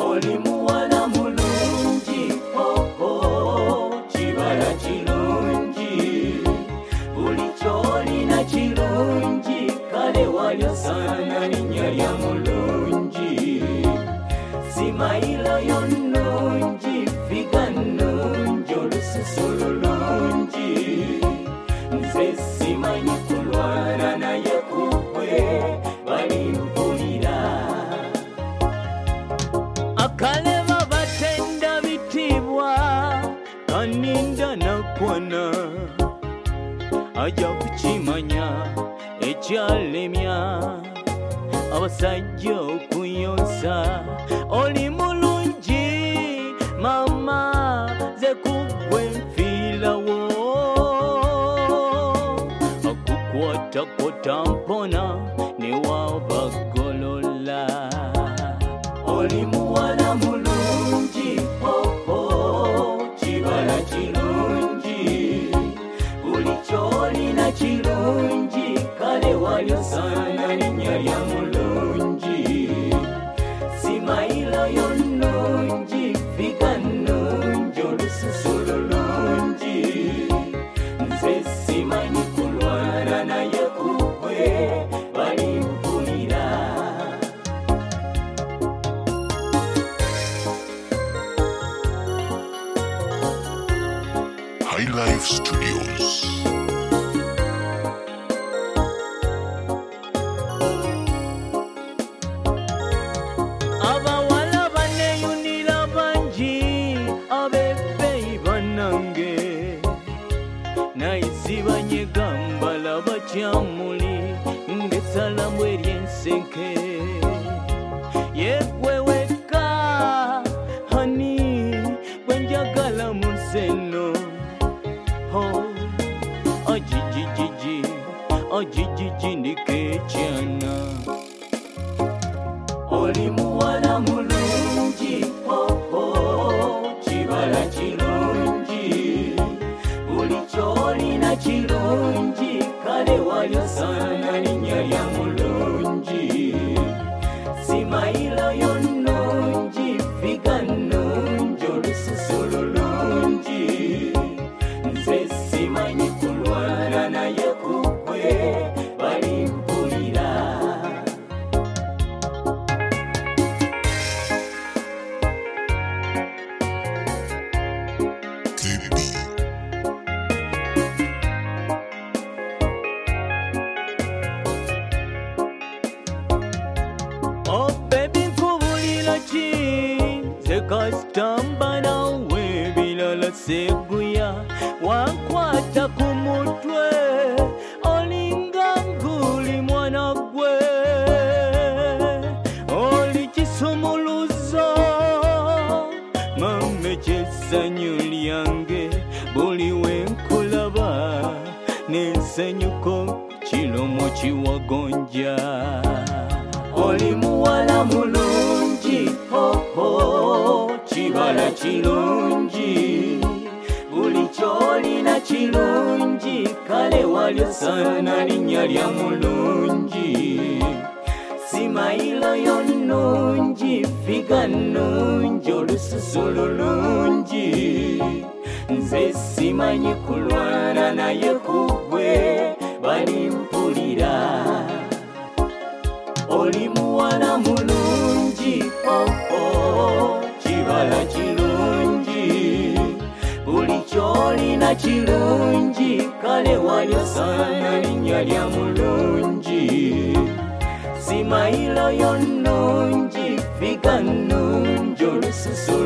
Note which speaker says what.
Speaker 1: oli muwala mulungi, kibala kirungi, buli kyolina kirungi, kale walyosaana linnya lya mulungi. Simayilo yonnungi, figa nnungi, olususu lulungi, nze simanyi kulwana naye kukwe balimpulira. Akalema batenda bitibwa, kaninda nakwana, ajja kukimanya ekyalemya abasajja okuyonsa. Oli mulungi mama, ze kugwe nfiirawo, akukwatako tampona ne wabagolola. Oli muwala mulungi, kibala kirungi, buli kyolina kirungi, kale walyosaana linnya lya mulungi. Simayilo yonnungi, figa nnungi, olususu lulungi, nze simanyi kulwana naye kukwe balimpulira.
Speaker 2: High Life Studios.
Speaker 1: Abawala baneyunira bangi, abebbeyi bannange, naye sibanyega mbalaba kyamuli ng'essalamu ery'ensenke. Yegwe wekka hani gwe njagala mu nsi eno. Ajijiji ndiko ekyana. Oli muwala mulungi, kibala kirungi, buli kyolina kirungi, kale walyosaana linnya lya mulungi. Simayilo yonnungi, figa nnungi, olususu lulungi, nze simanyi kulwana naye kukwe balimpulira. Oh baby, nkubulira ki, ze kasitamba nawe bilala seguya, wankwata ku mutwe olinga nguli mwana gwe, oli kisumuluzo mame kyessanyu lyange, buli wenkulaba n'ensanyuko kilomo kiwagonja. Oli muwala mulungi, kibala kirungi, buli kyolina kirungi, kale walyosaana linnya lya mulungi. Simayilo yonnungi, figa nnungi, olususu lulungi, nze simanyi kulwana naye kugwe balimpulira. Oli muwala mulungi, kibala kirungi, buli kyolina kirungi, kale walyosaana linnya lya mulungi. Simayilo yonnungi, figa nnungi, olususu